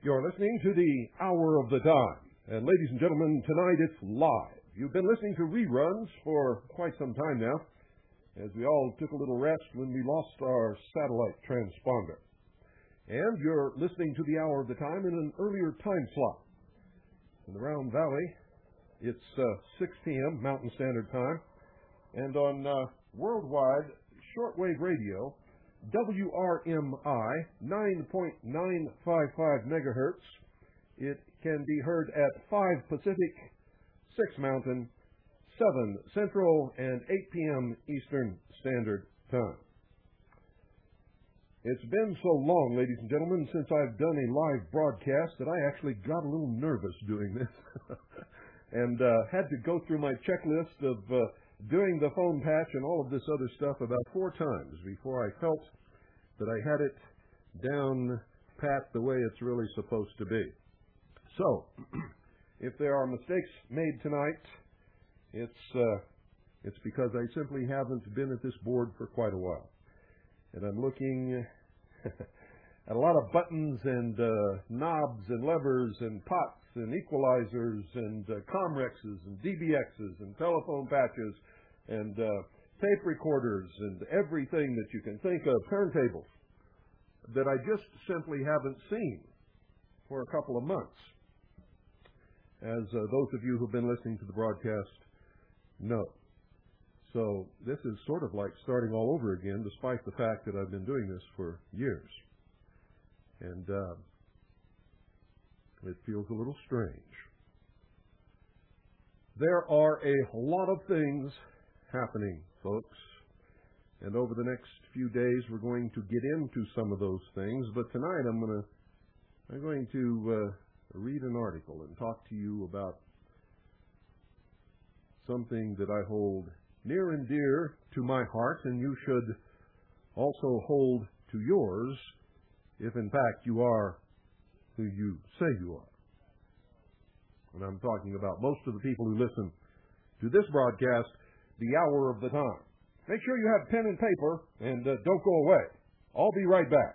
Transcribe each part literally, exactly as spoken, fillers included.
You're listening to the Hour of the Time. And ladies and gentlemen, tonight it's live. You've been listening to reruns for quite some time now, as we all took a little rest when we lost our satellite transponder. And you're listening to the Hour of the Time in an earlier time slot. In the Round Valley, it's uh, six p.m. Mountain Standard Time. And on uh, worldwide shortwave radio, W R M I, nine point nine five five megahertz. It can be heard at five Pacific, six Mountain, seven Central, and eight p.m. Eastern Standard Time. It's been so long, ladies and gentlemen, since I've done a live broadcast that I actually got a little nervous doing this and uh, had to go through my checklist of uh, doing the phone patch and all of this other stuff about four times before I felt that I had it down pat the way it's really supposed to be. So, if there are mistakes made tonight, it's uh, it's because I simply haven't been at this board for quite a while. And I'm looking at a lot of buttons and uh, knobs and levers and pots and equalizers and uh, Comrexes and D B Xs and telephone patches and uh, tape recorders and everything that you can think of, turntables, that I just simply haven't seen for a couple of months. As uh, those of you who've been listening to the broadcast know. So this is sort of like starting all over again, despite the fact that I've been doing this for years. And uh, it feels a little strange. There are a lot of things happening, folks. And over the next few days, we're going to get into some of those things. But tonight, I'm going to I'm going to uh, read an article and talk to you about something that I hold near and dear to my heart, and you should also hold to yours, if in fact you are who you say you are. And I'm talking about most of the people who listen to this broadcast, the Hour of the Time. Make sure you have pen and paper, and uh, don't go away. I'll be right back.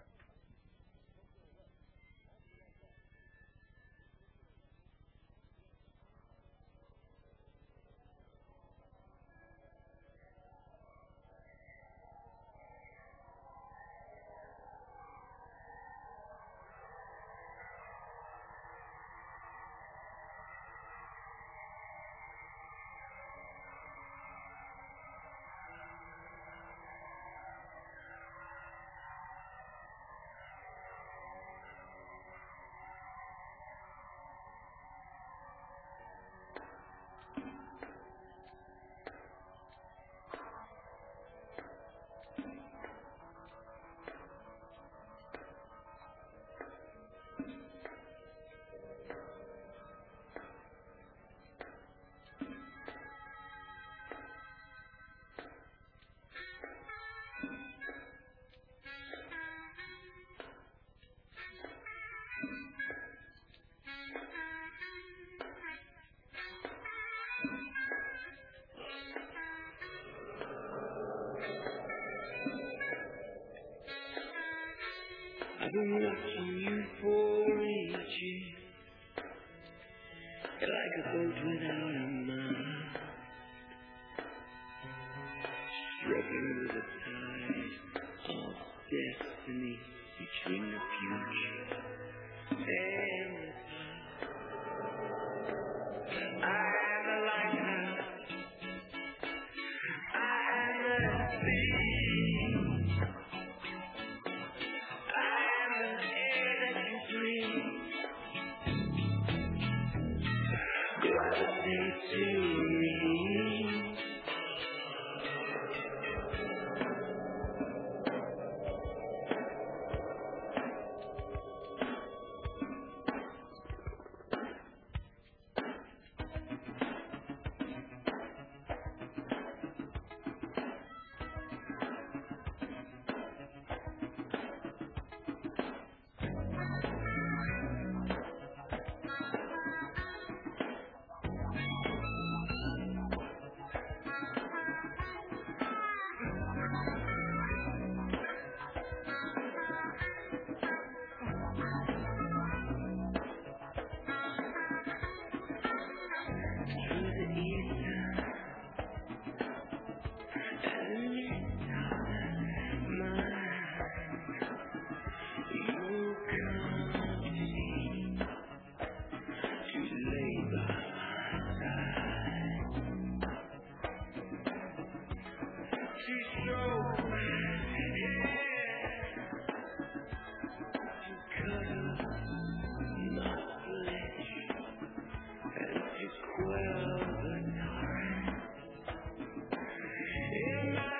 I've been watching you for ages, like a boat without a mast, struggling with the tide of destiny between the future and the past. I'm a lighthouse, I'm a sea, I'm an air that you breathe. Gravitate to me. she's so, yeah. Cuddle my flesh and to quell the night. In my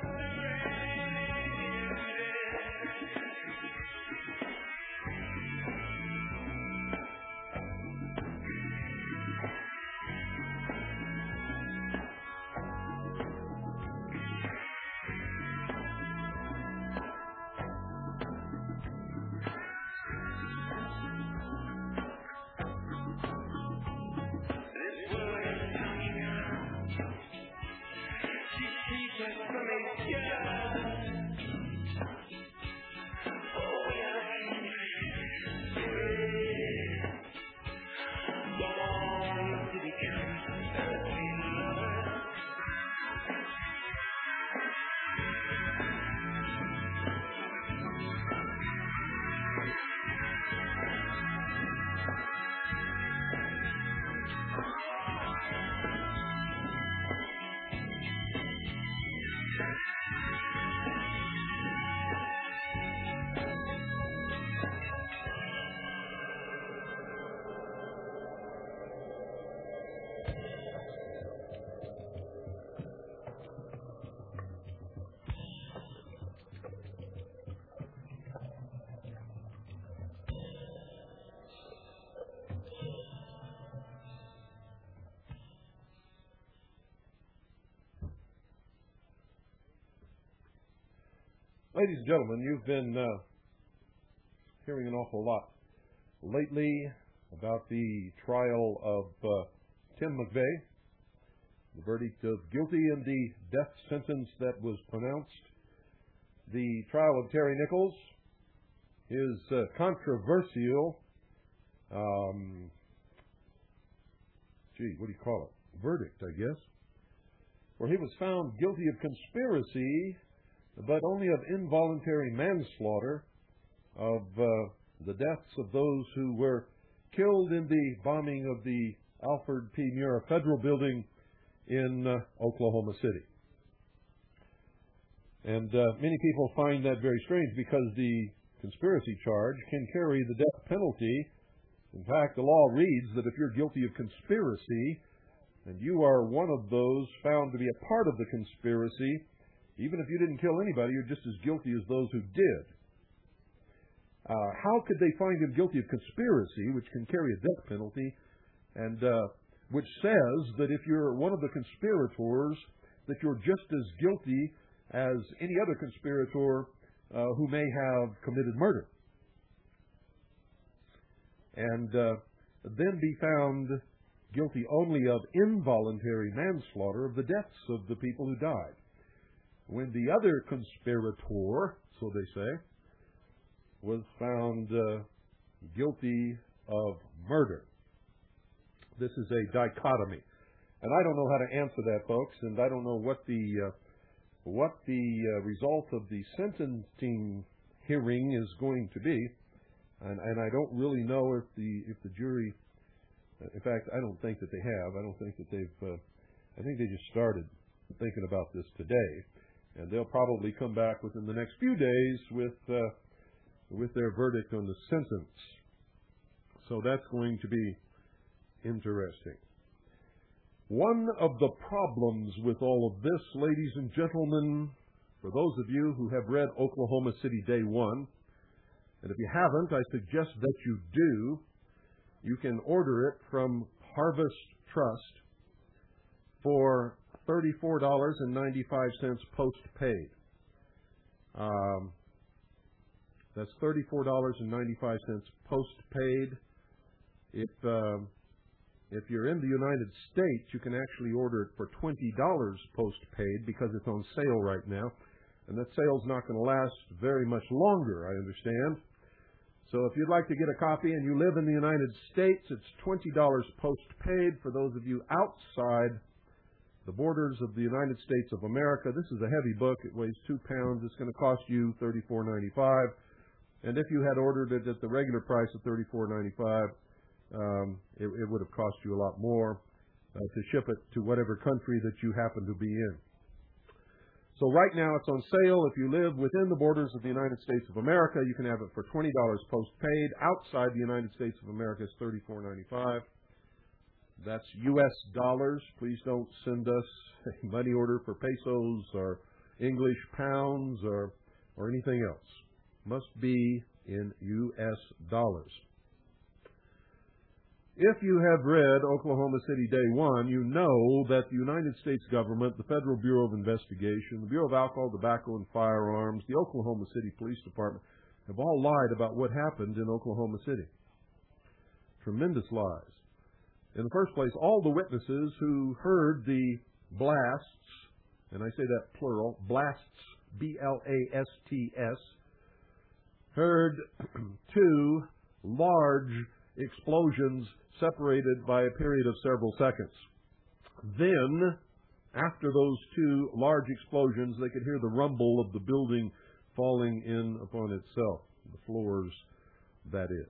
Ladies and gentlemen, you've been uh, hearing an awful lot lately about the trial of uh, Tim McVeigh, the verdict of guilty and the death sentence that was pronounced, the trial of Terry Nichols, his uh, controversial, um, gee, what do you call it? Verdict, I guess, where he was found guilty of conspiracy, but only of involuntary manslaughter of uh, the deaths of those who were killed in the bombing of the Alfred P. Murrah Federal Building in uh, Oklahoma City. And uh, many people find that very strange because the conspiracy charge can carry the death penalty. In fact, the law reads that if you're guilty of conspiracy and you are one of those found to be a part of the conspiracy, even if you didn't kill anybody, you're just as guilty as those who did. Uh, how could they find him guilty of conspiracy, which can carry a death penalty, and uh, which says that if you're one of the conspirators, that you're just as guilty as any other conspirator uh, who may have committed murder, and uh, then be found guilty only of involuntary manslaughter of the deaths of the people who died, when the other conspirator, so they say, was found uh, guilty of murder. This is a dichotomy. And I don't know how to answer that, folks, and I don't know what the uh, what the uh, result of the sentencing hearing is going to be. And, and I don't really know if the if the jury, in fact, I don't think that they have. I don't think that they've, uh, I think they just started thinking about this today. And they'll probably come back within the next few days with uh, with their verdict on the sentence. So that's going to be interesting. One of the problems with all of this, ladies and gentlemen, for those of you who have read Oklahoma City Day One, and if you haven't, I suggest that you do, you can order it from Harvest Trust for thirty-four dollars and ninety-five cents post-paid. Um, that's thirty-four dollars and ninety-five cents post-paid. If um, if you're in the United States, you can actually order it for twenty dollars post-paid because it's on sale right now. And that sale's not going to last very much longer, I understand. So if you'd like to get a copy and you live in the United States, it's twenty dollars post-paid. For those of you outside the borders of the United States of America, this is a heavy book. It weighs two pounds. It's going to cost you thirty-four ninety-five. And if you had ordered it at the regular price of thirty-four ninety-five, um, it, it would have cost you a lot more uh, to ship it to whatever country that you happen to be in. So right now it's on sale. If you live within the borders of the United States of America, you can have it for twenty dollars postpaid. Outside the United States of America, it's thirty-four ninety-five. That's U S dollars. Please don't send us a money order for pesos or English pounds or, or anything else. Must be in U S dollars. If you have read Oklahoma City Day One, you know that the United States government, the Federal Bureau of Investigation, the Bureau of Alcohol, Tobacco, and Firearms, the Oklahoma City Police Department have all lied about what happened in Oklahoma City. Tremendous lies. In the first place, all the witnesses who heard the blasts, and I say that plural, blasts, B L A S T S, heard two large explosions separated by a period of several seconds. Then, after those two large explosions, they could hear the rumble of the building falling in upon itself, the floors, that is.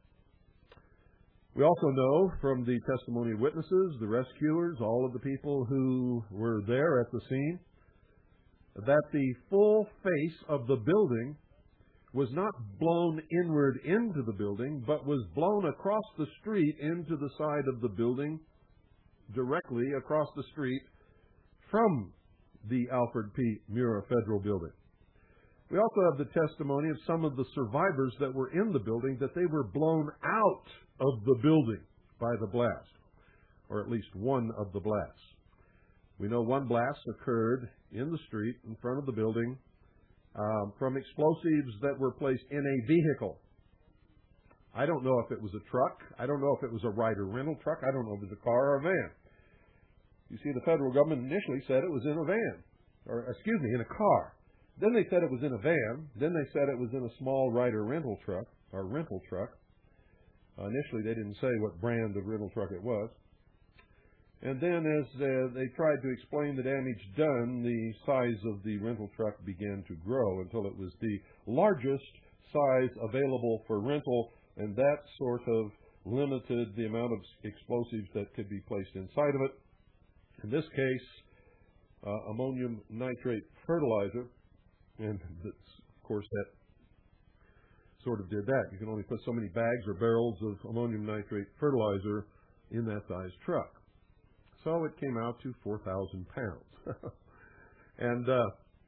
We also know from the testimony of witnesses, the rescuers, all of the people who were there at the scene, that the full face of the building was not blown inward into the building, but was blown across the street into the side of the building, directly across the street from the Alfred P. Murrah Federal Building. We also have the testimony of some of the survivors that were in the building that they were blown out of the building by the blast, or at least one of the blasts. We know one blast occurred in the street in front of the building um, from explosives that were placed in a vehicle. I don't know if it was a truck. I don't know if it was a Ryder rental truck. I don't know if it was a car or a van. You see, the federal government initially said it was in a van, or excuse me, in a car. Then they said it was in a van. Then they said it was in a small Ryder rental truck, or rental truck. Uh, initially, they didn't say what brand of rental truck it was. And then as uh, they tried to explain the damage done, the size of the rental truck began to grow until it was the largest size available for rental, and that sort of limited the amount of explosives that could be placed inside of it. In this case, uh, ammonium nitrate fertilizer, and that's, of course, that sort of did that. You can only put so many bags or barrels of ammonium nitrate fertilizer in that size truck. So it came out to four thousand pounds. and uh,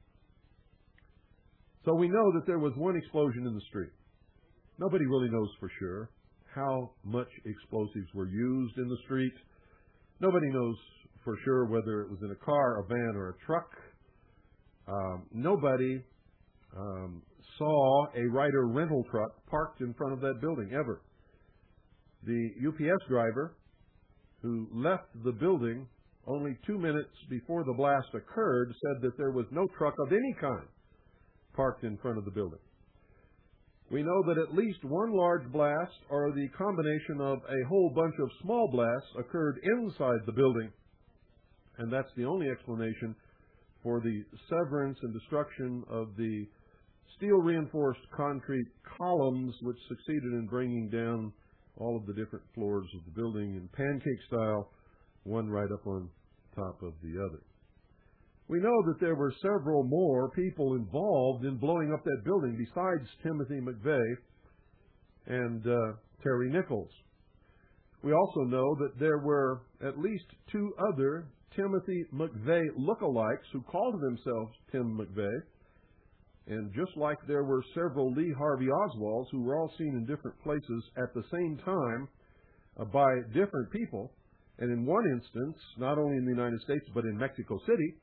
so we know that there was one explosion in the street. Nobody really knows for sure how much explosives were used in the street. Nobody knows for sure whether it was in a car, a van, or a truck. Um, nobody um, saw a Ryder rental truck parked in front of that building, ever. The U P S driver who left the building only two minutes before the blast occurred said that there was no truck of any kind parked in front of the building. We know that at least one large blast, or the combination of a whole bunch of small blasts, occurred inside the building, and that's the only explanation for the severance and destruction of the steel-reinforced concrete columns which succeeded in bringing down all of the different floors of the building in pancake style, one right up on top of the other. We know that there were several more people involved in blowing up that building besides Timothy McVeigh and uh, Terry Nichols. We also know that there were at least two other Timothy McVeigh lookalikes who called themselves Tim McVeigh. And just like there were several Lee Harvey Oswalds who were all seen in different places at the same time uh, by different people, and in one instance, not only in the United States, but in Mexico City,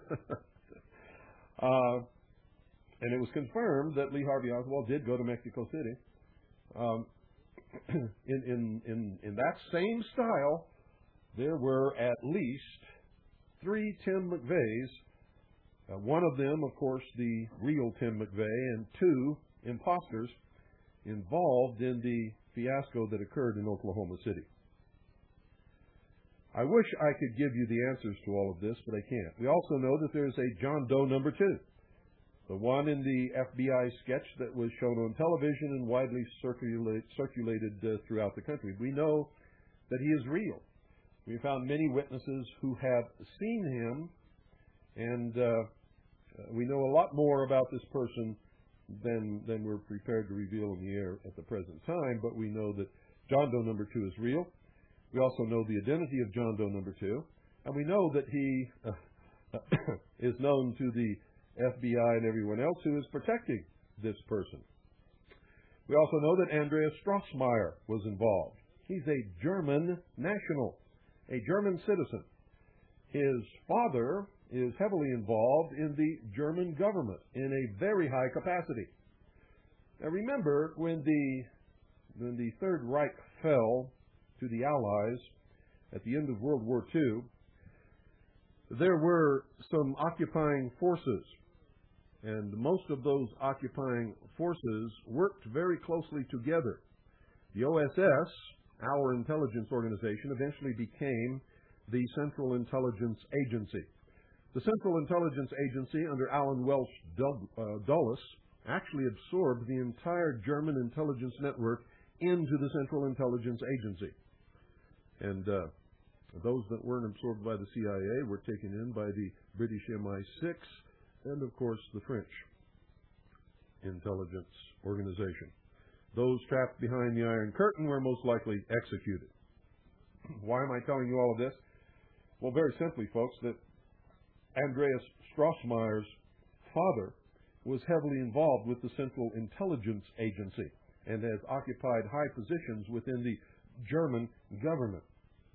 uh, and it was confirmed that Lee Harvey Oswald did go to Mexico City. Um, in, in, in, in that same style, there were at least three Tim McVeighs. Uh, one of them, of course, the real Tim McVeigh, and two imposters involved in the fiasco that occurred in Oklahoma City. I wish I could give you the answers to all of this, but I can't. We also know that there's a John Doe number two, the one in the F B I sketch that was shown on television and widely circulate, circulated uh, throughout the country. We know that he is real. We found many witnesses who have seen him and uh, Uh, we know a lot more about this person than than we're prepared to reveal in the air at the present time, but we know that John Doe number two is real. We also know the identity of John Doe number two, and we know that he uh, is known to the F B I and everyone else who is protecting this person. We also know that Andreas Strossmayer was involved. He's a German national, a German citizen. His father is heavily involved in the German government in a very high capacity. Now remember, when the when the Third Reich fell to the Allies at the end of World War Two, there were some occupying forces, and most of those occupying forces worked very closely together. The O S S, our intelligence organization, eventually became the Central Intelligence Agency. The Central Intelligence Agency, under Alan Welsh Dulles, actually absorbed the entire German intelligence network into the Central Intelligence Agency. And uh, those that weren't absorbed by the C I A were taken in by the British M I six and, of course, the French intelligence organization. Those trapped behind the Iron Curtain were most likely executed. Why am I telling you all of this? Well, very simply, folks, that Andreas Strossmayer's father was heavily involved with the Central Intelligence Agency and has occupied high positions within the German government.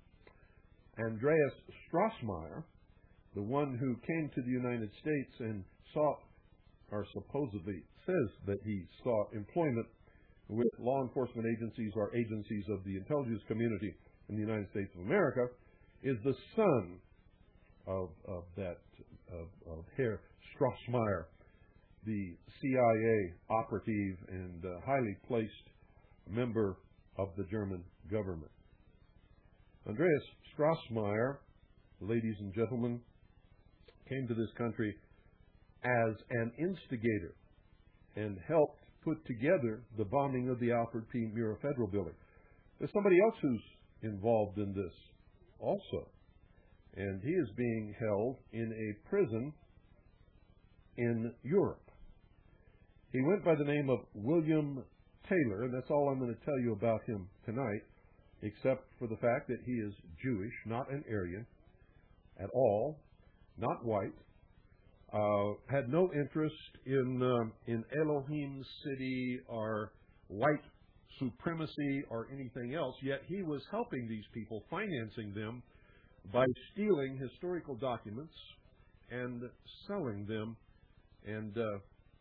Andreas Strossmayer, the one who came to the United States and sought, or supposedly says that he sought employment with law enforcement agencies or agencies of the intelligence community in the United States of America, is the son of, of that of, of Herr Strossmayer, the C I A operative and uh, highly placed member of the German government. Andreas Strossmayer, ladies and gentlemen, came to this country as an instigator and helped put together the bombing of the Alfred P. Murrah Federal Building. There's somebody else who's involved in this also, and he is being held in a prison in Europe. He went by the name of William Taylor, and that's all I'm going to tell you about him tonight, except for the fact that he is Jewish, not an Aryan at all, not white, uh, had no interest in uh, in Elohim City or white supremacy or anything else, yet he was helping these people, financing them by stealing historical documents and selling them and uh,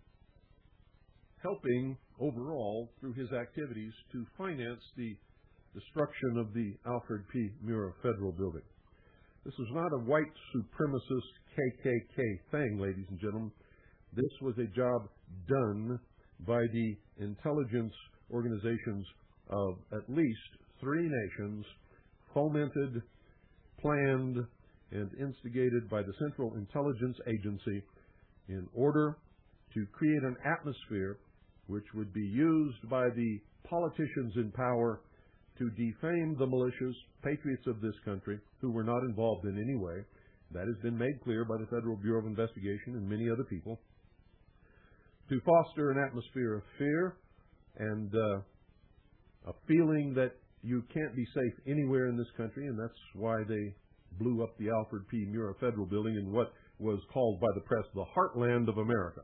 helping overall through his activities to finance the destruction of the Alfred P. Murrah Federal Building. This was not a white supremacist K K K thing, ladies and gentlemen. This was a job done by the intelligence organizations of at least three nations, fomented, planned, and instigated by the Central Intelligence Agency in order to create an atmosphere which would be used by the politicians in power to defame the malicious patriots of this country who were not involved in any way. That has been made clear by the Federal Bureau of Investigation and many other people. To foster an atmosphere of fear and uh, a feeling that you can't be safe anywhere in this country, and that's why they blew up the Alfred P. Murrah Federal Building in what was called by the press the heartland of America.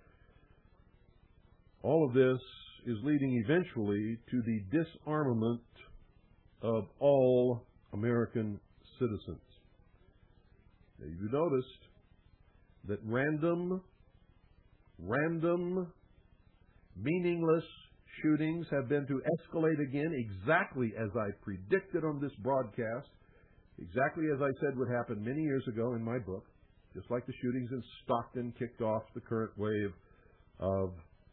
All of this is leading eventually to the disarmament of all American citizens. Now, you noticed that random, random, meaningless shootings have been to escalate again exactly as I predicted on this broadcast, exactly as I said would happen many years ago in my book, just like the shootings in Stockton kicked off the current wave of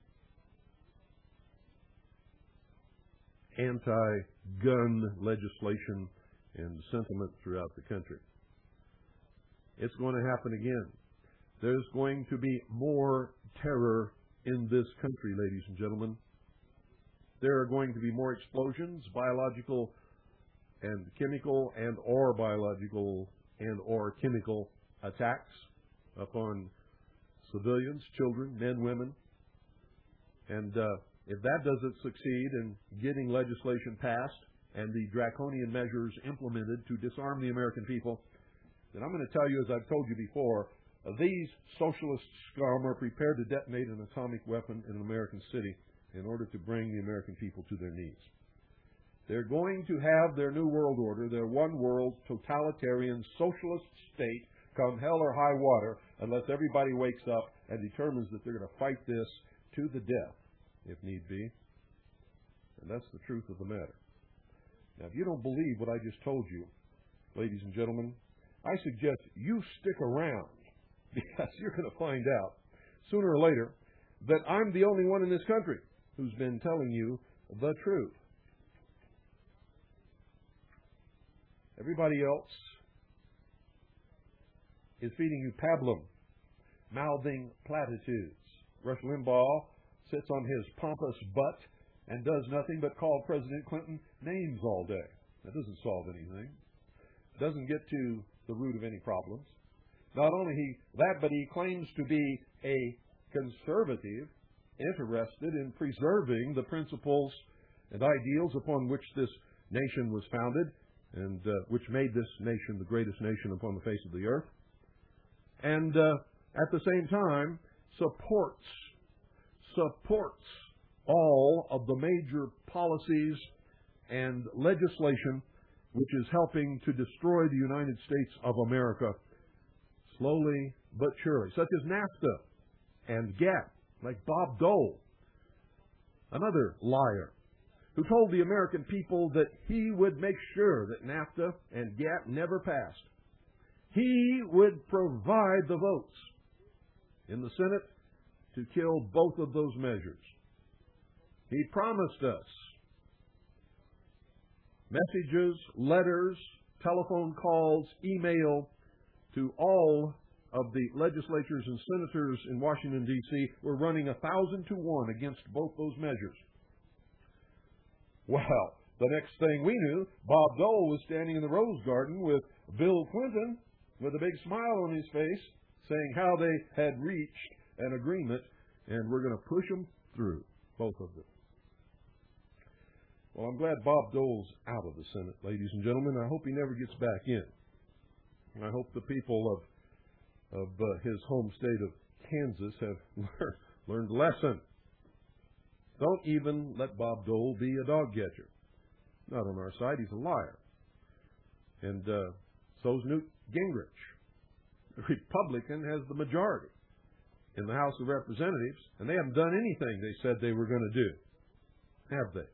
anti-gun legislation and sentiment throughout the country. It's going to happen again. There's going to be more terror in this country, ladies and gentlemen. There are going to be more explosions, biological and chemical and or biological and or chemical attacks upon civilians, children, men, women. And uh, if that doesn't succeed in getting legislation passed and the draconian measures implemented to disarm the American people, then I'm going to tell you, as I've told you before, uh, these socialist scum are prepared to detonate an atomic weapon in an American city in order to bring the American people to their knees. They're going to have their new world order, their one world totalitarian socialist state, come hell or high water, unless everybody wakes up and determines that they're going to fight this to the death, if need be. And that's the truth of the matter. Now, if you don't believe what I just told you, ladies and gentlemen, I suggest you stick around, because you're going to find out sooner or later that I'm the only one in this country who's been telling you the truth. Everybody else is feeding you pablum, mouthing platitudes. Rush Limbaugh sits on his pompous butt and does nothing but call President Clinton names all day. That doesn't solve anything. Doesn't get to the root of any problems. Not only he that, but he claims to be a conservative interested in preserving the principles and ideals upon which this nation was founded and uh, which made this nation the greatest nation upon the face of the earth. And uh, at the same time, supports, supports all of the major policies and legislation which is helping to destroy the United States of America slowly but surely, such as NAFTA and GATT, like Bob Dole, another liar, who told the American people that he would make sure that NAFTA and GATT never passed. He would provide the votes in the Senate to kill both of those measures. He promised us messages, letters, telephone calls, email to all of the legislatures and senators in Washington, D C were running a thousand to one against both those measures. Well, the next thing we knew, Bob Dole was standing in the Rose Garden with Bill Clinton with a big smile on his face, saying how they had reached an agreement and we're going to push them through, both of them. Well, I'm glad Bob Dole's out of the Senate, ladies and gentlemen. I hope he never gets back in. And I hope the people of of uh, his home state of Kansas have learned, learned a lesson. Don't even let Bob Dole be a dog catcher. Not on our side. He's a liar. And uh, so's Newt Gingrich. The Republican has the majority in the House of Representatives, and they haven't done anything they said they were going to do. Have they?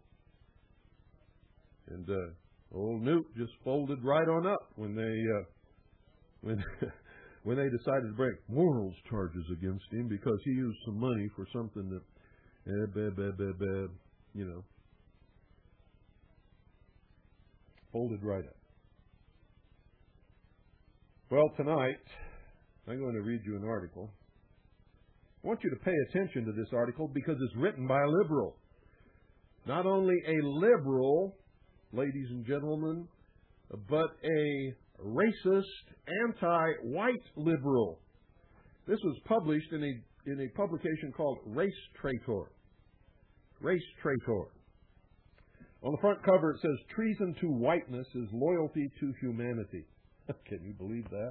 And uh, old Newt just folded right on up when they uh, when when they decided to bring morals charges against him because he used some money for something that, eh, bad, bad, bad, bad, you know, folded right up. Well, tonight I'm going to read you an article. I want you to pay attention to this article because it's written by a liberal. Not only a liberal, ladies and gentlemen, but a racist, anti-white liberal. This was published in a in a publication called Race Traitor. Race Traitor. On the front cover it says, "Treason to whiteness is loyalty to humanity." Can you believe that?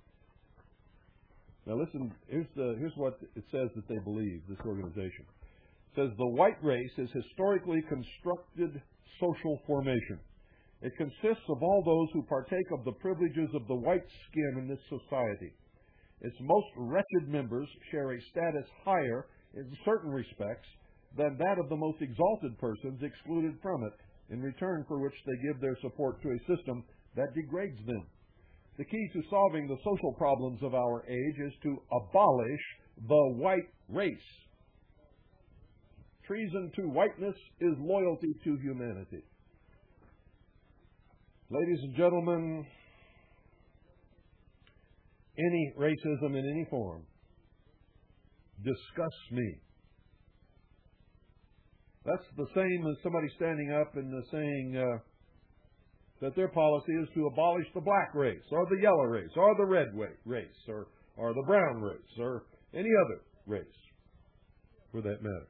Now listen, here's the here's what it says that they believe, this organization. It says the white race is historically constructed social formation. It consists of all those who partake of the privileges of the white skin in this society. Its most wretched members share a status higher in certain respects than that of the most exalted persons excluded from it, in return for which they give their support to a system that degrades them. The key to solving the social problems of our age is to abolish the white race. Treason to whiteness is loyalty to humanity. Ladies and gentlemen, any racism in any form disgusts me. That's the same as somebody standing up and saying uh, that their policy is to abolish the black race, or the yellow race, or the red race, or, or the brown race, or any other race, for that matter.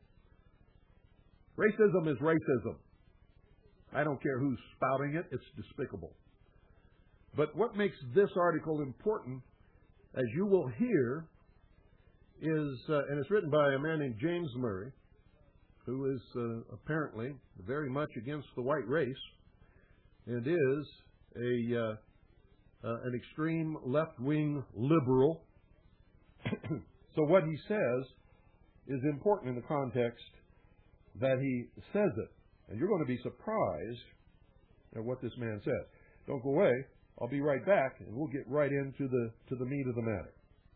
Racism is racism. I don't care who's spouting it. It's despicable. But what makes this article important, as you will hear, is, uh, and it's written by a man named James Murray, who is uh, apparently very much against the white race and is a uh, uh, an extreme left-wing liberal. So what he says is important in the context that he says it. And you're going to be surprised at what this man says. Don't go away. I'll be right back, and we'll get right into the to the meat of the matter.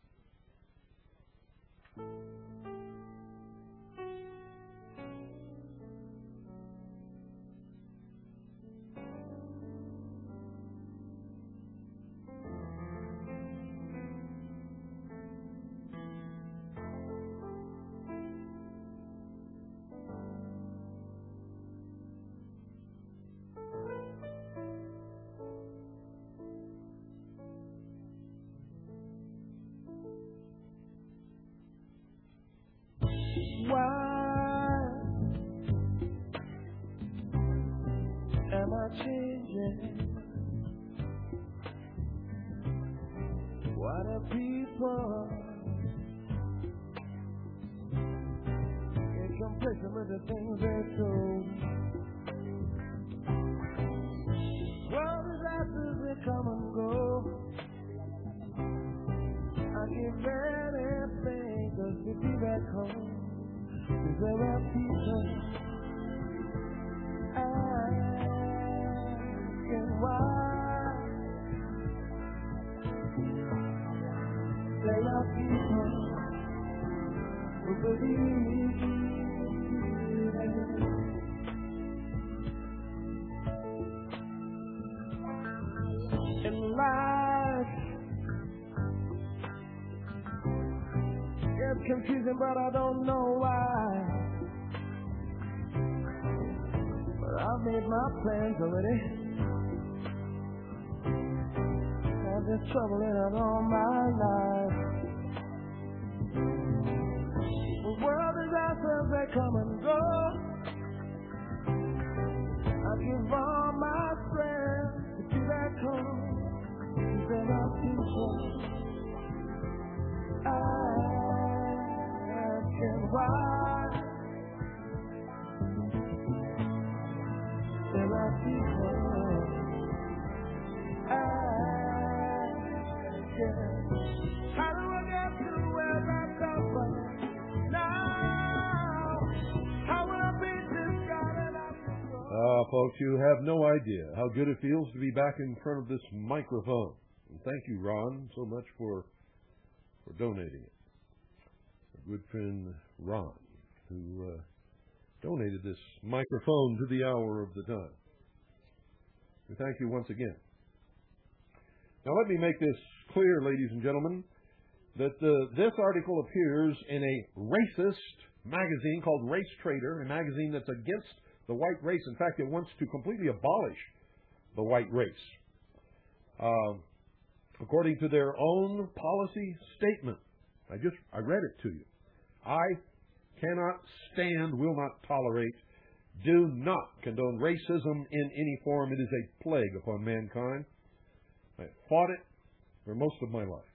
What are people in comparison with the things they're told? Well, disasters they come and go. I give anything just to be back home. 'Cause there are people asking why. There are people who believe in life. It's confusing, but I don't know why. But I've made my plans already. I've been troubling it all my life. The world disasters, they come and go. I give all my strength to be back home. 'Cause there are people asking why. There are people how do I get to where I come from now? How will I beat this God and Ah, folks, you have no idea how good it feels to be back in front of this microphone. And thank you, Ron, so much for for donating it. A good friend, Ron, who uh, donated this microphone to the hour of the time. We thank you once again. Now, let me make this clear, ladies and gentlemen, that uh, this article appears in a racist magazine called Race Trader, a magazine that's against the white race. In fact, it wants to completely abolish the white race. Uh, according to their own policy statement, I just I read it to you. I cannot stand, will not tolerate, do not condone racism in any form. It is a plague upon mankind. I fought it for most of my life.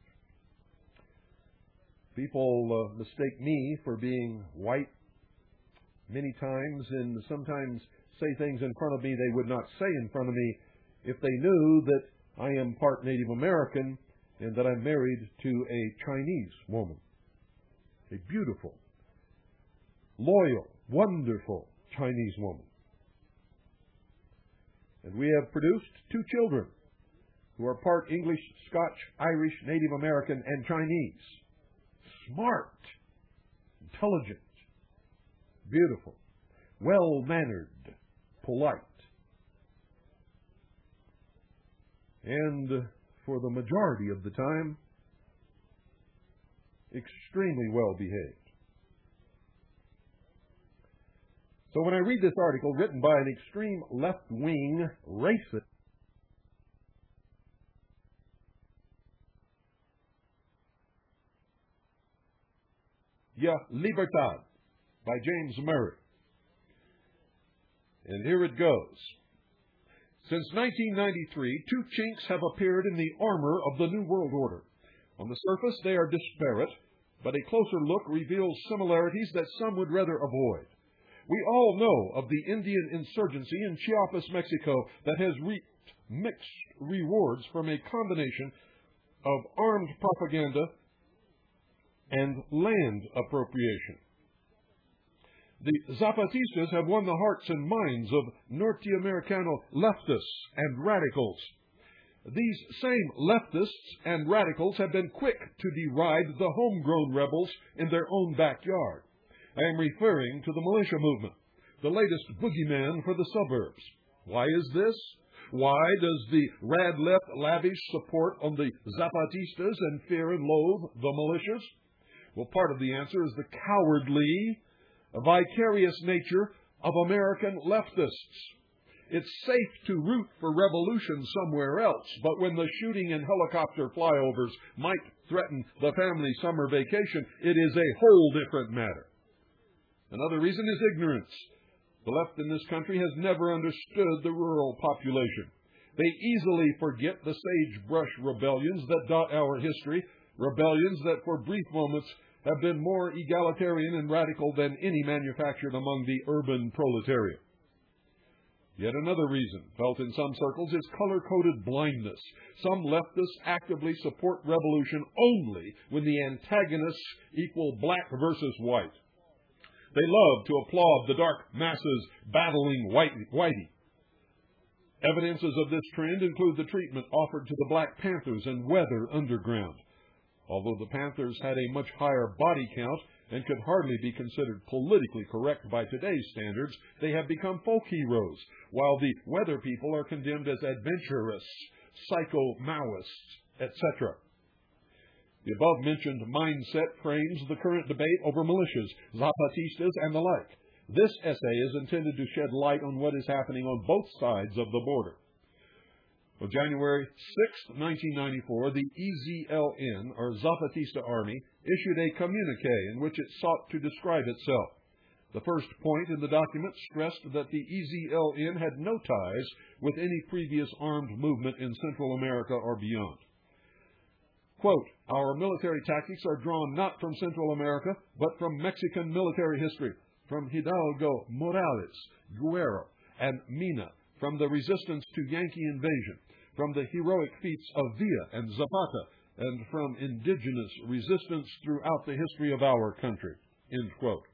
People uh, mistake me for being white many times and sometimes say things in front of me they would not say in front of me if they knew that I am part Native American and that I'm married to a Chinese woman. A beautiful, loyal, wonderful Chinese woman. And we have produced two children who are part English, Scotch, Irish, Native American, and Chinese. Smart, intelligent, beautiful, well-mannered, polite. And for the majority of the time, extremely well-behaved. So when I read this article written by an extreme left-wing racist, y Libertad by James Murray. And here it goes. Since nineteen ninety-three, two chinks have appeared in the armor of the New World Order. On the surface, they are disparate, but a closer look reveals similarities that some would rather avoid. We all know of the Indian insurgency in Chiapas, Mexico, that has reaped mixed rewards from a combination of armed propaganda and land appropriation. The Zapatistas have won the hearts and minds of Norteamericano leftists and radicals. These same leftists and radicals have been quick to deride the homegrown rebels in their own backyard. I am referring to the militia movement, the latest boogeyman for the suburbs. Why is this? Why does the rad left lavish support on the Zapatistas and fear and loathe the militias? Well, part of the answer is the cowardly, vicarious nature of American leftists. It's safe to root for revolution somewhere else, but when the shooting and helicopter flyovers might threaten the family summer vacation, it is a whole different matter. Another reason is ignorance. The left in this country has never understood the rural population. They easily forget the sagebrush rebellions that dot our history, rebellions that for brief moments have been more egalitarian and radical than any manufactured among the urban proletariat. Yet another reason, felt in some circles, is color-coded blindness. Some leftists actively support revolution only when the antagonists equal black versus white. They love to applaud the dark masses battling whitey. Evidences of this trend include the treatment offered to the Black Panthers and Weather Underground. Although the Panthers had a much higher body count and could hardly be considered politically correct by today's standards, they have become folk heroes, while the Weather people are condemned as adventurous, psycho-Maoists, et cetera. The above-mentioned mindset frames the current debate over militias, Zapatistas, and the like. This essay is intended to shed light on what is happening on both sides of the border. On January sixth, nineteen ninety-four, the E Z L N, or Zapatista Army, issued a communique in which it sought to describe itself. The first point in the document stressed that the E Z L N had no ties with any previous armed movement in Central America or beyond. Quote, our military tactics are drawn not from Central America, but from Mexican military history, from Hidalgo, Morales, Guerrero, and Mina, from the resistance to Yankee invasion, from the heroic feats of Villa and Zapata, and from indigenous resistance throughout the history of our country. End quote.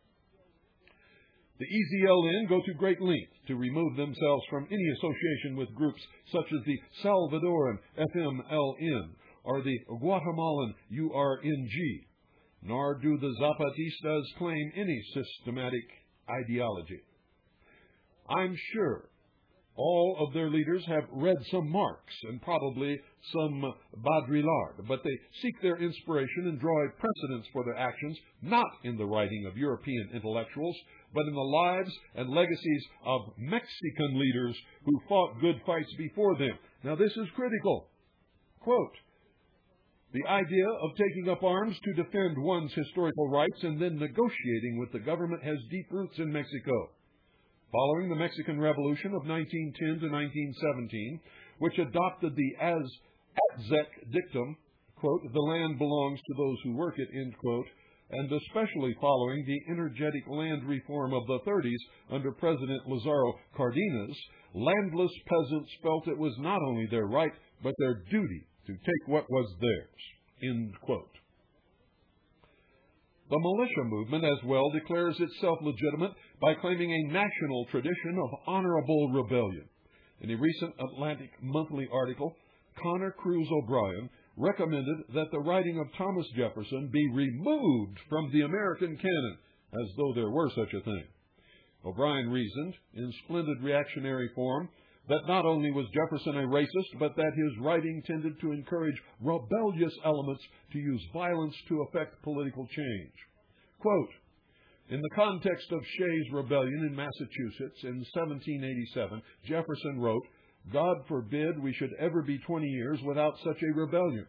The E Z L N go to great lengths to remove themselves from any association with groups such as the Salvadoran F M L N or the Guatemalan U R N G, nor do the Zapatistas claim any systematic ideology. I'm sure all of their leaders have read some Marx and probably some Baudrillard, but they seek their inspiration and draw a precedence for their actions not in the writing of European intellectuals, but in the lives and legacies of Mexican leaders who fought good fights before them. Now this is critical. Quote, the idea of taking up arms to defend one's historical rights and then negotiating with the government has deep roots in Mexico. Following the Mexican Revolution of nineteen ten to nineteen seventeen, which adopted the Aztec dictum, quote, the land belongs to those who work it, end quote, and especially following the energetic land reform of the thirties under President Lázaro Cárdenas, landless peasants felt it was not only their right, but their duty to take what was theirs, end quote. The militia movement as well declares itself legitimate by claiming a national tradition of honorable rebellion. In a recent Atlantic Monthly article, Connor Cruz O'Brien recommended that the writing of Thomas Jefferson be removed from the American canon, as though there were such a thing. O'Brien reasoned, in splendid reactionary form, that not only was Jefferson a racist, but that his writing tended to encourage rebellious elements to use violence to effect political change. Quote, in the context of Shays' Rebellion in Massachusetts in seventeen eighty-seven, Jefferson wrote, God forbid we should ever be twenty years without such a rebellion.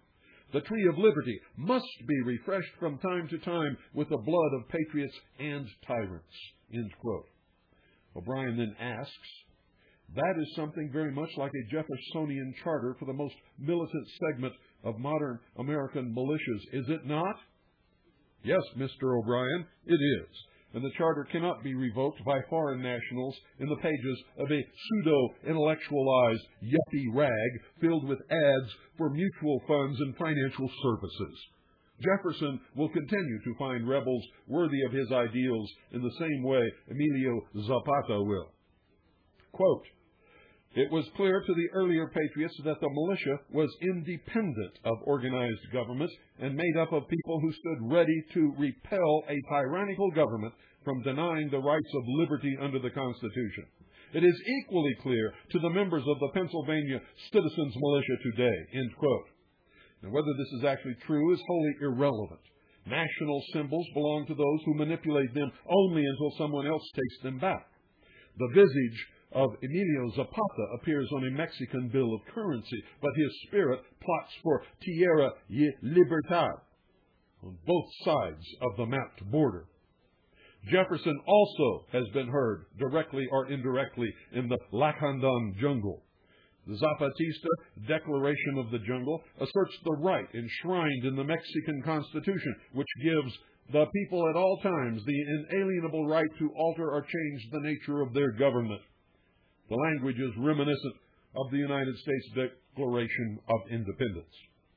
The tree of liberty must be refreshed from time to time with the blood of patriots and tyrants." End quote. O'Brien then asks, "That is something very much like a Jeffersonian charter for the most militant segment of modern American militias, is it not?" "Yes, Mister O'Brien, it is. And the charter cannot be revoked by foreign nationals in the pages of a pseudo-intellectualized yuppie rag filled with ads for mutual funds and financial services. Jefferson will continue to find rebels worthy of his ideals in the same way Emilio Zapata will." Quote, "It was clear to the earlier patriots that the militia was independent of organized government and made up of people who stood ready to repel a tyrannical government from denying the rights of liberty under the Constitution. It is equally clear to the members of the Pennsylvania Citizens Militia today." End quote. Now, whether this is actually true is wholly irrelevant. National symbols belong to those who manipulate them only until someone else takes them back. The visage of Emilio Zapata appears on a Mexican bill of currency, but his spirit plots for Tierra y Libertad on both sides of the mapped border. Jefferson also has been heard, directly or indirectly, in the Lacandon jungle. The Zapatista Declaration of the Jungle asserts the right enshrined in the Mexican Constitution, which gives the people at all times the inalienable right to alter or change the nature of their government. The language is reminiscent of the United States Declaration of Independence.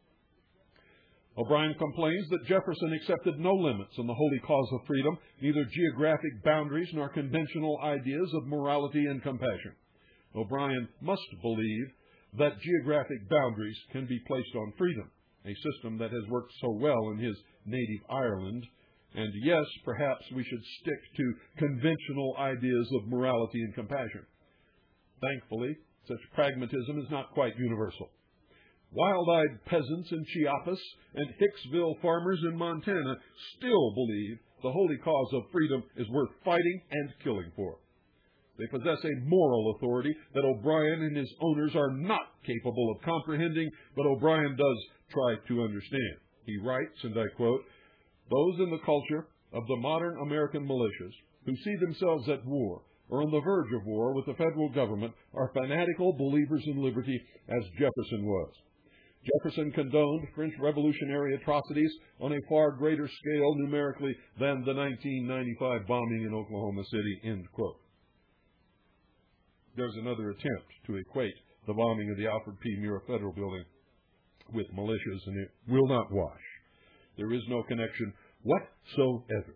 O'Brien complains that Jefferson accepted no limits on the holy cause of freedom, neither geographic boundaries nor conventional ideas of morality and compassion. O'Brien must believe that geographic boundaries can be placed on freedom, a system that has worked so well in his native Ireland. And yes, perhaps we should stick to conventional ideas of morality and compassion. Thankfully, such pragmatism is not quite universal. Wild-eyed peasants in Chiapas and Hicksville farmers in Montana still believe the holy cause of freedom is worth fighting and killing for. They possess a moral authority that O'Brien and his owners are not capable of comprehending, but O'Brien does try to understand. He writes, and I quote, "Those in the culture of the modern American militias who see themselves at war or on the verge of war with the federal government are fanatical believers in liberty, as Jefferson was. Jefferson condoned French revolutionary atrocities on a far greater scale numerically than the nineteen ninety-five bombing in Oklahoma City," end quote. There's another attempt to equate the bombing of the Alfred P. Muir Federal Building with militias, and it will not wash. There is no connection whatsoever.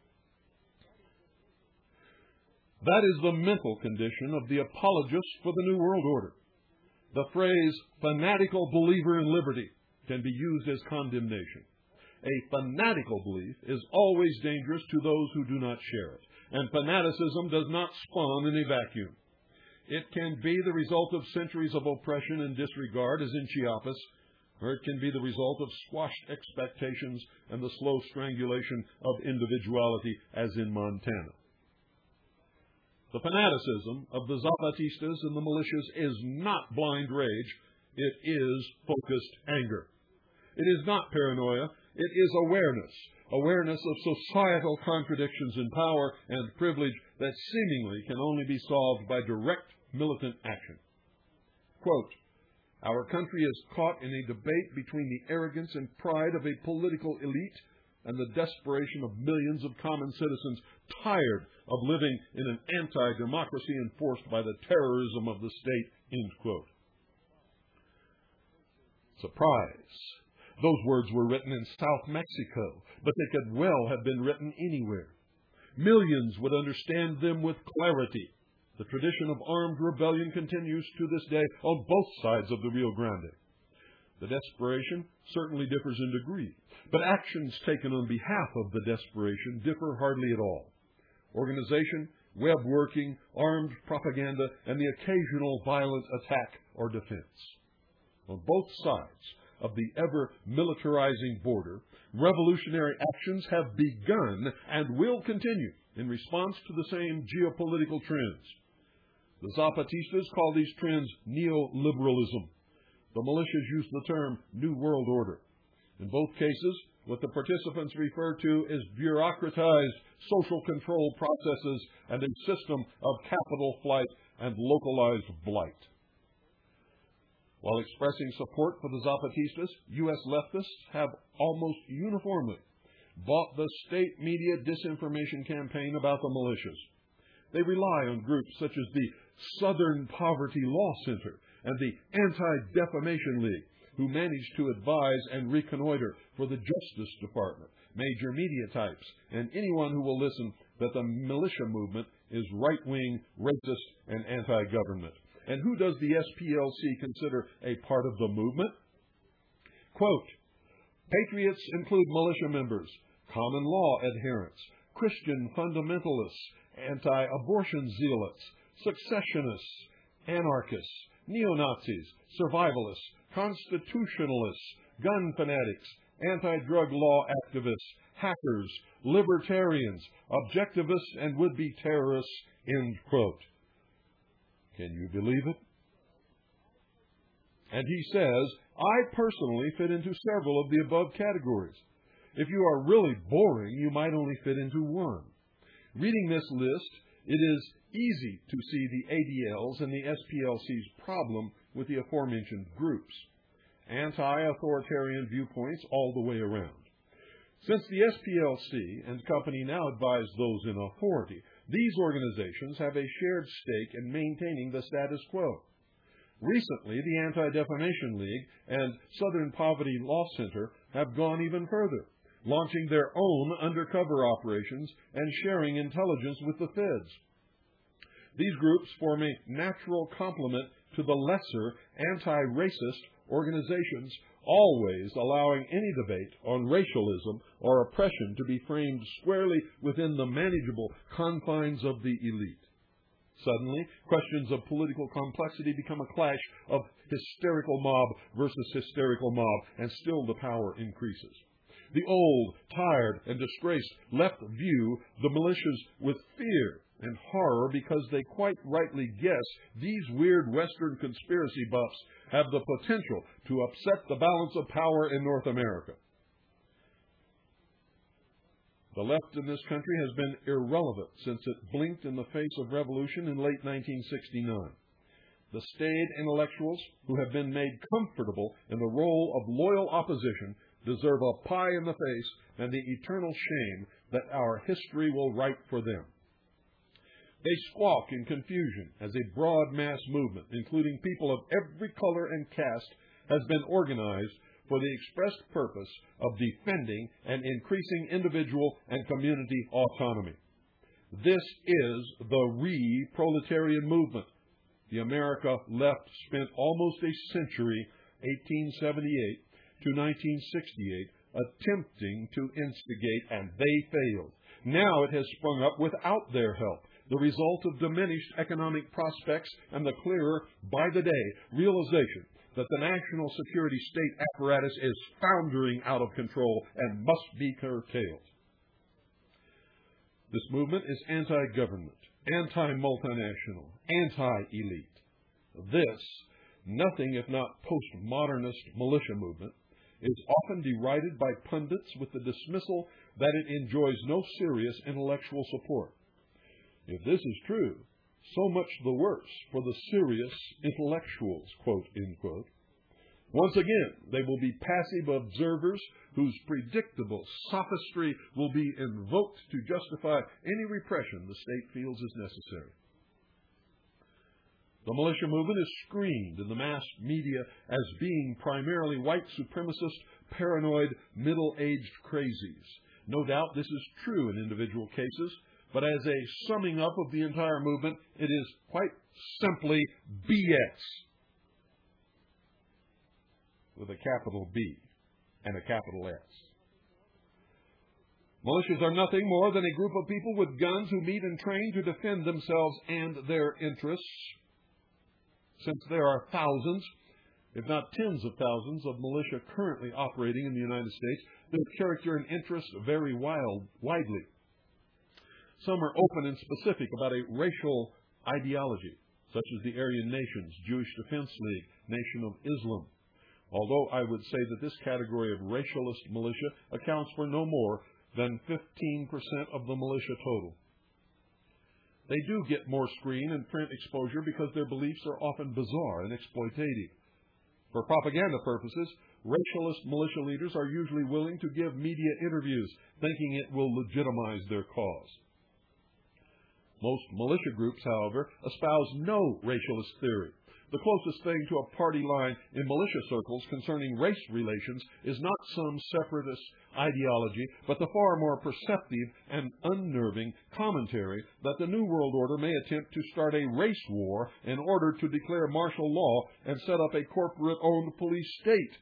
That is the mental condition of the apologists for the New World Order. The phrase fanatical believer in liberty can be used as condemnation. A fanatical belief is always dangerous to those who do not share it, and fanaticism does not spawn in a vacuum. It can be the result of centuries of oppression and disregard, as in Chiapas, or it can be the result of squashed expectations and the slow strangulation of individuality, as in Montana. The fanaticism of the Zapatistas and the militias is not blind rage. It is focused anger. It is not paranoia. It is awareness. Awareness of societal contradictions in power and privilege that seemingly can only be solved by direct militant action. Quote, "Our country is caught in a debate between the arrogance and pride of a political elite and the desperation of millions of common citizens tired of living in an anti-democracy enforced by the terrorism of the state," end quote. Surprise! Those words were written in South Mexico, but they could well have been written anywhere. Millions would understand them with clarity. The tradition of armed rebellion continues to this day on both sides of the Rio Grande. The desperation certainly differs in degree, but actions taken on behalf of the desperation differ hardly at all. Organization, web working, armed propaganda, and the occasional violent attack or defense. On both sides of the ever-militarizing border, revolutionary actions have begun and will continue in response to the same geopolitical trends. The Zapatistas call these trends neoliberalism. The militias use the term New World Order. In both cases, what the participants refer to as bureaucratized social control processes and a system of capital flight and localized blight. While expressing support for the Zapatistas, U S leftists have almost uniformly bought the state media disinformation campaign about the militias. They rely on groups such as the Southern Poverty Law Center and the Anti-Defamation League, who manage to advise and reconnoiter for the Justice Department, major media types, and anyone who will listen that the militia movement is right-wing, racist, and anti-government. And who does the S P L C consider a part of the movement? Quote, patriots include militia members, common law adherents, Christian fundamentalists, anti-abortion zealots, secessionists, anarchists, neo-Nazis, survivalists, constitutionalists, gun fanatics, anti-drug law activists, hackers, libertarians, objectivists, and would-be terrorists, end quote. Can you believe it? And he says, I personally fit into several of the above categories. If you are really boring, you might only fit into one. Reading this list, it is easy to see the A D L's and the S P L C's problem with the aforementioned groups. Anti-authoritarian viewpoints all the way around. Since the S P L C and company now advise those in authority, these organizations have a shared stake in maintaining the status quo. Recently, the Anti-Defamation League and Southern Poverty Law Center have gone even further, launching their own undercover operations and sharing intelligence with the feds. These groups form a natural complement to the lesser anti-racist organizations, always allowing any debate on racialism or oppression to be framed squarely within the manageable confines of the elite. Suddenly, questions of political complexity become a clash of hysterical mob versus hysterical mob, and still the power increases. The old, tired, and disgraced left view the militias with fear and horror because they quite rightly guess these weird Western conspiracy buffs have the potential to upset the balance of power in North America. The left in this country has been irrelevant since it blinked in the face of revolution in late nineteen sixty-nine. The staid intellectuals who have been made comfortable in the role of loyal opposition deserve a pie in the face and the eternal shame that our history will write for them. They squawk in confusion as a broad mass movement, including people of every color and caste, has been organized for the expressed purpose of defending and increasing individual and community autonomy. This is the re-proletarian movement. The America left spent almost a century, eighteen seventy-eight to nineteen sixty-eight, attempting to instigate, and they failed. Now it has sprung up without their help, the result of diminished economic prospects and the clearer, by-the-day, realization that the national security state apparatus is foundering out of control and must be curtailed. This movement is anti-government, anti-multinational, anti-elite. This, nothing if not postmodernist militia movement, is often derided by pundits with the dismissal that it enjoys no serious intellectual support. If this is true, so much the worse for the serious intellectuals, quote, end quote. Once again, they will be passive observers whose predictable sophistry will be invoked to justify any repression the state feels is necessary. The militia movement is screened in the mass media as being primarily white supremacist, paranoid, middle-aged crazies. No doubt this is true in individual cases, but as a summing up of the entire movement, it is quite simply B S. With a capital B and a capital S. Militias are nothing more than a group of people with guns who meet and train to defend themselves and their interests. Since there are thousands, if not tens of thousands, of militia currently operating in the United States, their character and interests vary wild, widely. Some are open and specific about a racial ideology, such as the Aryan Nations, Jewish Defense League, Nation of Islam. although I would say that this category of racialist militia accounts for no more than fifteen percent of the militia total. They do get more screen and print exposure because their beliefs are often bizarre and exploitative. For propaganda purposes, racialist militia leaders are usually willing to give media interviews, thinking it will legitimize their cause. Most militia groups, however, espouse no racialist theory. The closest thing to a party line in militia circles concerning race relations is not some separatist ideology, but the far more perceptive and unnerving commentary that the New World Order may attempt to start a race war in order to declare martial law and set up a corporate-owned police state.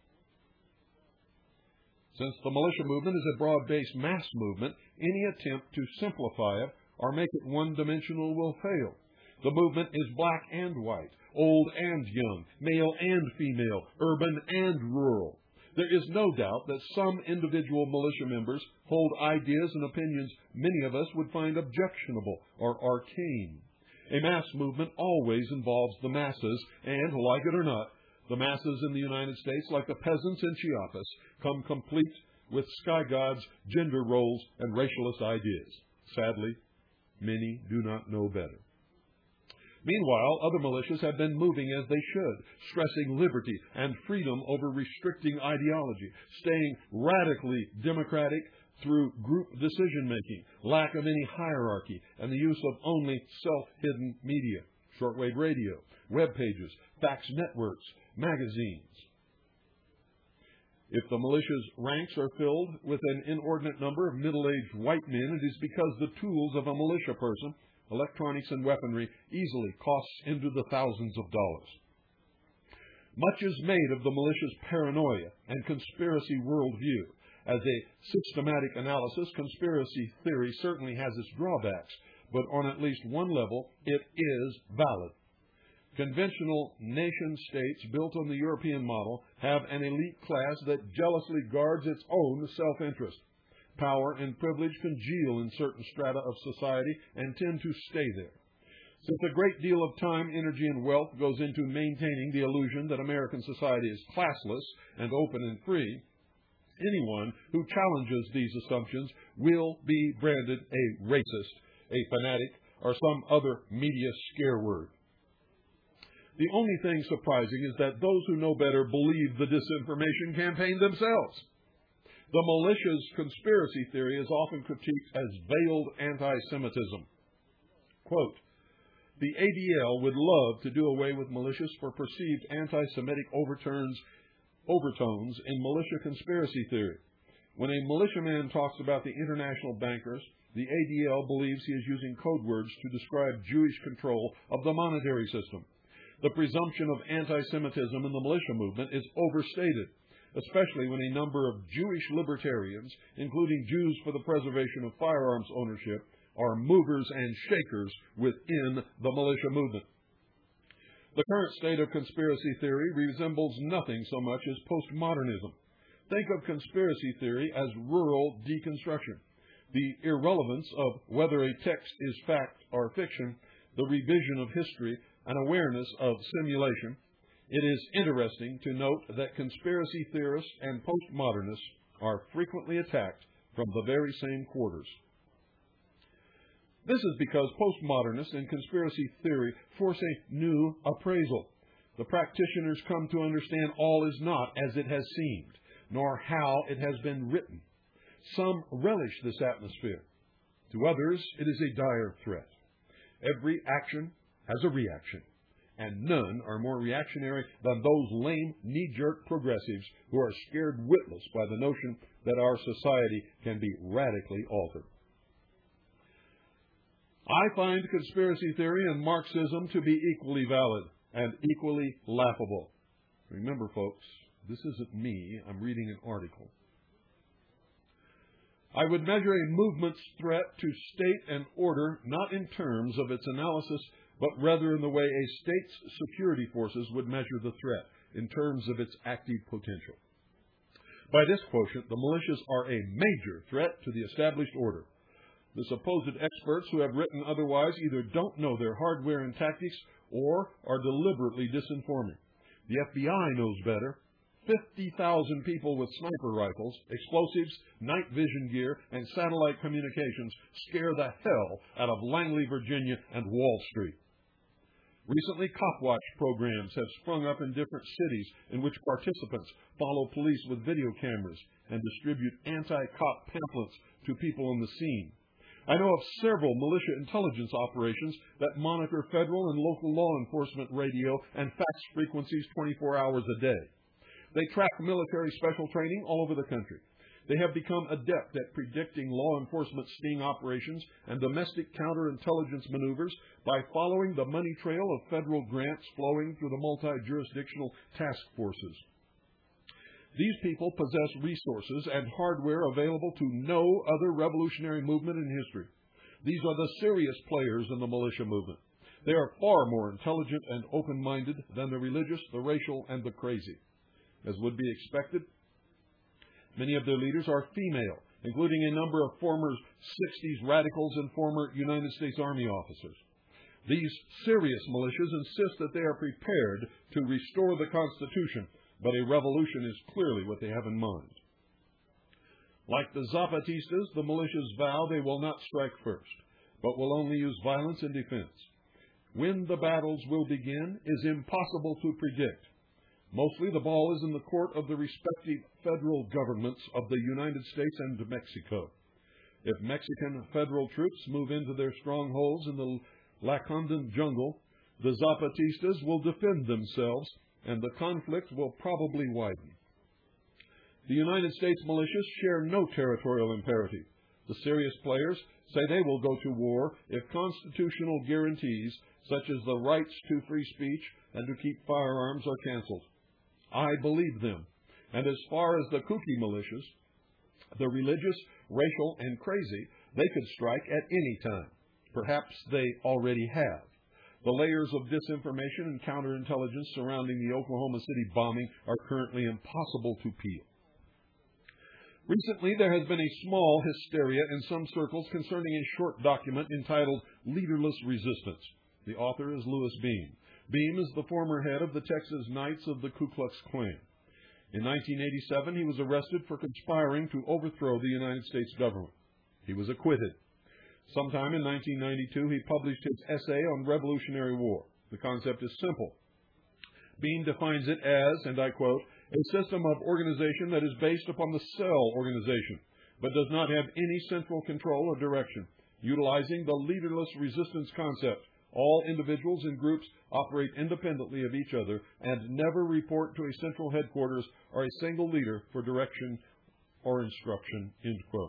Since the militia movement is a broad-based mass movement, any attempt to simplify it or make it one-dimensional will fail. The movement is black and white, old and young, male and female, urban and rural. There is no doubt that some individual militia members hold ideas and opinions many of us would find objectionable or arcane. A mass movement always involves the masses, and, like it or not, the masses in the United States, like the peasants in Chiapas, come complete with sky gods, gender roles, and racialist ideas. Sadly, many do not know better. Meanwhile, other militias have been moving as they should, stressing liberty and freedom over restricting ideology, staying radically democratic through group decision-making, lack of any hierarchy, and the use of only self-hidden media, shortwave radio, web pages, fax networks, magazines. If the militia's ranks are filled with an inordinate number of middle-aged white men, it is because the tools of a militia person, electronics and weaponry, easily costs into the thousands of dollars. Much is made of the militia's paranoia and conspiracy worldview. As a systematic analysis, conspiracy theory certainly has its drawbacks, but on at least one level, it is valid. Conventional nation-states built on the European model have an elite class that jealously guards its own self-interest. Power and privilege congeal in certain strata of society and tend to stay there. Since a great deal of time, energy, and wealth goes into maintaining the illusion that American society is classless and open and free, anyone who challenges these assumptions will be branded a racist, a fanatic, or some other media scare word. The only thing surprising is that those who know better believe the disinformation campaign themselves. The militia's conspiracy theory is often critiqued as veiled anti-Semitism. Quote, the A D L would love to do away with militias for perceived anti-Semitic overturns, overtones in militia conspiracy theory. When a militiaman talks about the international bankers, the A D L believes he is using code words to describe Jewish control of the monetary system. The presumption of anti-Semitism in the militia movement is overstated, especially when a number of Jewish libertarians, including Jews for the preservation of firearms ownership, are movers and shakers within the militia movement. The current state of conspiracy theory resembles nothing so much as postmodernism. Think of conspiracy theory as rural deconstruction. The irrelevance of whether a text is fact or fiction, the revision of history, and awareness of simulation. It is interesting to note that conspiracy theorists and postmodernists are frequently attacked from the very same quarters. This is because postmodernists and conspiracy theory force a new appraisal. The practitioners come to understand all is not as it has seemed, nor how it has been written. Some relish this atmosphere. To others, it is a dire threat. Every action has a reaction, and none are more reactionary than those lame, knee-jerk progressives who are scared witless by the notion that our society can be radically altered. I find conspiracy theory and Marxism to be equally valid and equally laughable. Remember, folks, this isn't me. I'm reading an article. I would measure a movement's threat to state and order not in terms of its analysis, but rather in the way a state's security forces would measure the threat, in terms of its active potential. By this quotient, the militias are a major threat to the established order. The supposed experts who have written otherwise either don't know their hardware and tactics or are deliberately disinforming. The F B I knows better. fifty thousand people with sniper rifles, explosives, night vision gear, and satellite communications scare the hell out of Langley, Virginia, and Wall Street. Recently, cop watch programs have sprung up in different cities in which participants follow police with video cameras and distribute anti-cop pamphlets to people on the scene. I know of several militia intelligence operations that monitor federal and local law enforcement radio and fax frequencies twenty-four hours a day. They track military special training all over the country. They have become adept at predicting law enforcement sting operations and domestic counterintelligence maneuvers by following the money trail of federal grants flowing through the multi-jurisdictional task forces. These people possess resources and hardware available to no other revolutionary movement in history. These are the serious players in the militia movement. They are far more intelligent and open-minded than the religious, the racial, and the crazy. As would be expected, many of their leaders are female, including a number of former sixties radicals and former United States Army officers. These serious militias insist that they are prepared to restore the Constitution, but a revolution is clearly what they have in mind. Like the Zapatistas, the militias vow they will not strike first, but will only use violence in defense. When the battles will begin is impossible to predict. Mostly the ball is in the court of the respective federal governments of the United States and Mexico. If Mexican federal troops move into their strongholds in the Lacandon jungle, the Zapatistas will defend themselves, and the conflict will probably widen. The United States militias share no territorial imperative. The serious players say they will go to war if constitutional guarantees, such as the rights to free speech and to keep firearms, are canceled. I believe them. And as far as the kooky militias, the religious, racial, and crazy, they could strike at any time. Perhaps they already have. The layers of disinformation and counterintelligence surrounding the Oklahoma City bombing are currently impossible to peel. Recently, there has been a small hysteria in some circles concerning a short document entitled Leaderless Resistance. The author is Louis Beam. Beam is the former head of the Texas Knights of the Ku Klux Klan. In nineteen eighty-seven, he was arrested for conspiring to overthrow the United States government. He was acquitted. Sometime in nineteen ninety-two, he published his essay on Revolutionary War. The concept is simple. Beam defines it as, and I quote, a system of organization that is based upon the cell organization, but does not have any central control or direction. Utilizing the leaderless resistance concept, all individuals and groups operate independently of each other and never report to a central headquarters or a single leader for direction or instruction, end quote.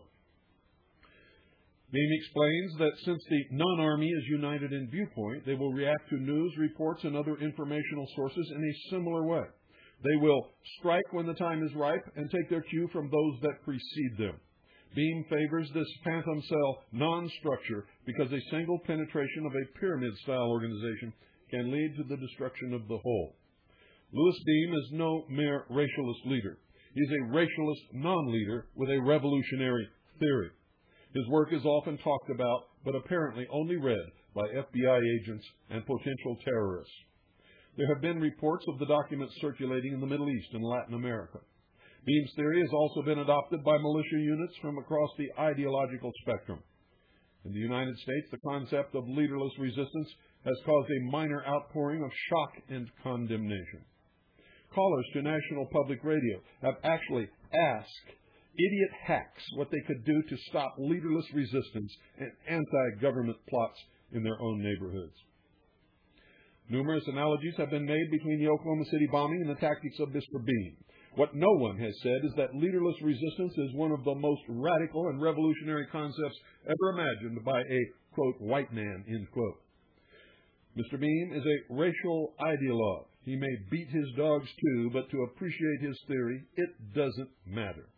Beam explains that since the non-Army is united in viewpoint, they will react to news, reports, and other informational sources in a similar way. They will strike when the time is ripe and take their cue from those that precede them. Beam favors this phantom cell non-structure because a single penetration of a pyramid-style organization can lead to the destruction of the whole. Louis Beam is no mere racialist leader. He is a racialist non-leader with a revolutionary theory. His work is often talked about, but apparently only read by F B I agents and potential terrorists. There have been reports of the documents circulating in the Middle East and Latin America. Beam's theory has also been adopted by militia units from across the ideological spectrum. In the United States, the concept of leaderless resistance has caused a minor outpouring of shock and condemnation. Callers to National Public Radio have actually asked idiot hacks what they could do to stop leaderless resistance and anti-government plots in their own neighborhoods. Numerous analogies have been made between the Oklahoma City bombing and the tactics of Mister Beam. What no one has said is that leaderless resistance is one of the most radical and revolutionary concepts ever imagined by a, quote, white man, end quote. Mister Beam is a racial ideologue. He may beat his dogs too, but to appreciate his theory, it doesn't matter.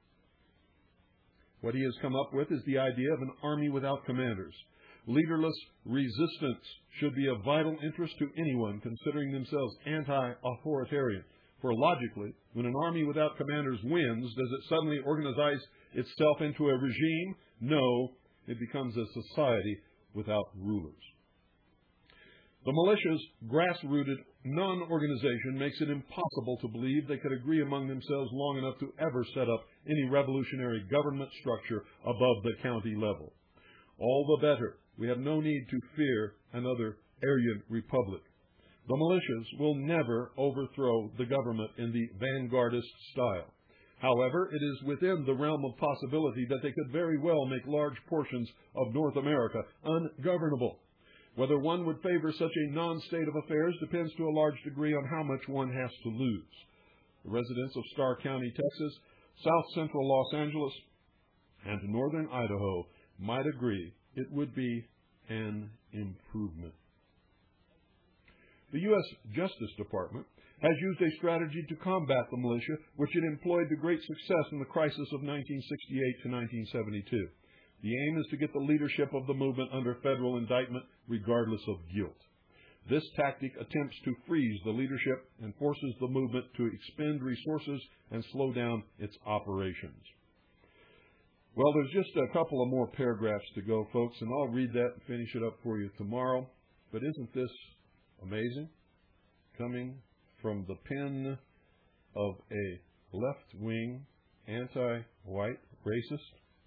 What he has come up with is the idea of an army without commanders. Leaderless resistance should be of vital interest to anyone considering themselves anti-authoritarian. For logically, when an army without commanders wins, does it suddenly organize itself into a regime? No, it becomes a society without rulers. The militia's grassrooted non-organization makes it impossible to believe they could agree among themselves long enough to ever set up any revolutionary government structure above the county level. All the better, we have no need to fear another Aryan republic. The militias will never overthrow the government in the vanguardist style. However, it is within the realm of possibility that they could very well make large portions of North America ungovernable. Whether one would favor such a non-state of affairs depends to a large degree on how much one has to lose. The residents of Starr County, Texas, south central Los Angeles, and northern Idaho might agree it would be an improvement. The U S Justice Department has used a strategy to combat the militia, which it employed to great success in the crisis of nineteen sixty-eight to nineteen seventy-two. The aim is to get the leadership of the movement under federal indictment, regardless of guilt. This tactic attempts to freeze the leadership and forces the movement to expend resources and slow down its operations. Well, there's just a couple of more paragraphs to go, folks, and I'll read that and finish it up for you tomorrow. But isn't this amazing? Coming from the pen of a left-wing, anti-white racist.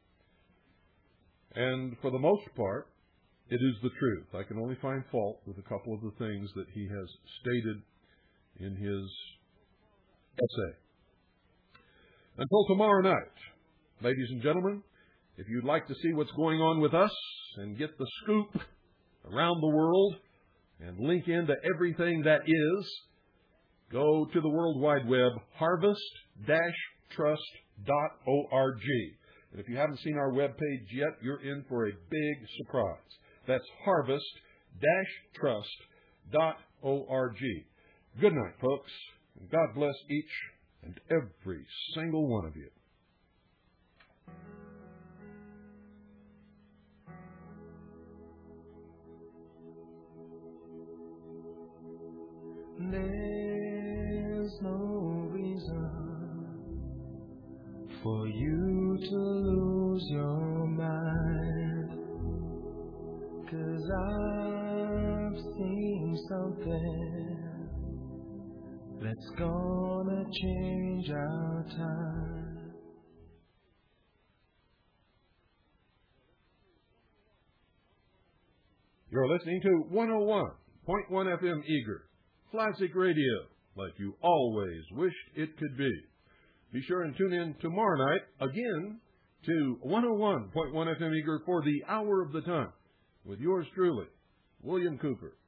And for the most part, it is the truth. I can only find fault with a couple of the things that he has stated in his essay. Until tomorrow night, ladies and gentlemen, if you'd like to see what's going on with us and get the scoop around the world and link into everything that is, go to the World Wide Web, harvest dash trust dot org. And if you haven't seen our webpage yet, you're in for a big surprise. That's harvest dash trust dot org. Good night, folks, and God bless each and every single one of you. There's no reason for you to lose your mind, 'cause I've seen something that's gonna change our time. You're listening to one oh one point one F M Eager, classic radio, like you always wished it could be. Be sure and tune in tomorrow night again to one oh one point one F M Eager for the Hour of the Time with yours truly, William Cooper.